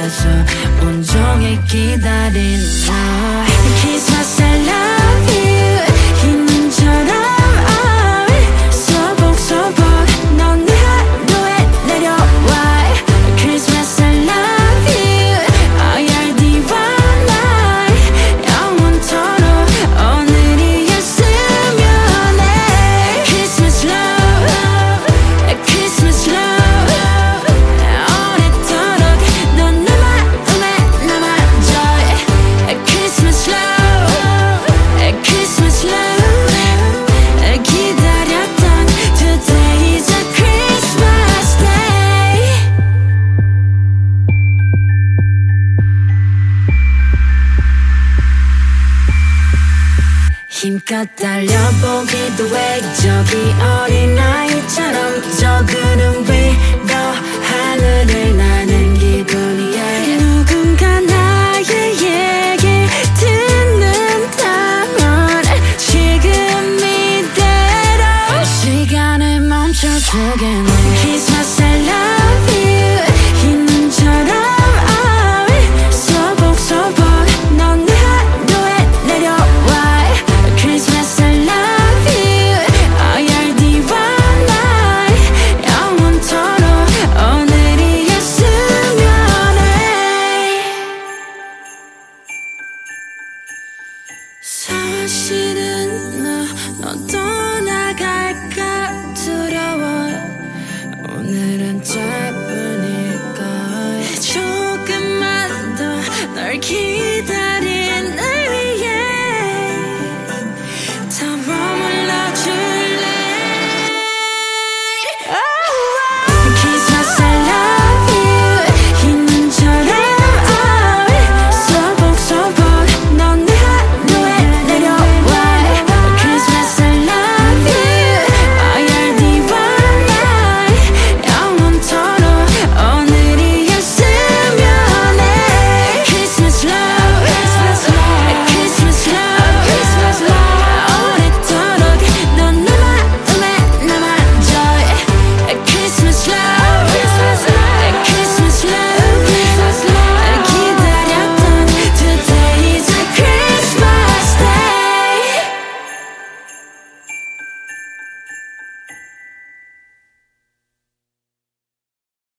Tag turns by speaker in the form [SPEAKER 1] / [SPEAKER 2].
[SPEAKER 1] 위해서 온종일 기다린 나 Christmas I love you 흰눈처럼 소복소복 넌 내 하루에 내려와 Christmas I love you 어열디와 날 영원토록 오늘이었으면 해 Christmas love Christmas love 오래도록 넌 내 마음에 남아줘 Christmas love Christmas love 기다렸던 Today is a Christmas day 힘껏 달려보기도 해 저기 어린아이처럼 저 구름 위로 하늘을 나는 기분이야 누군가 나의 얘기 듣는다면 지금 이대로 시간을 멈춰주겠네 Christmas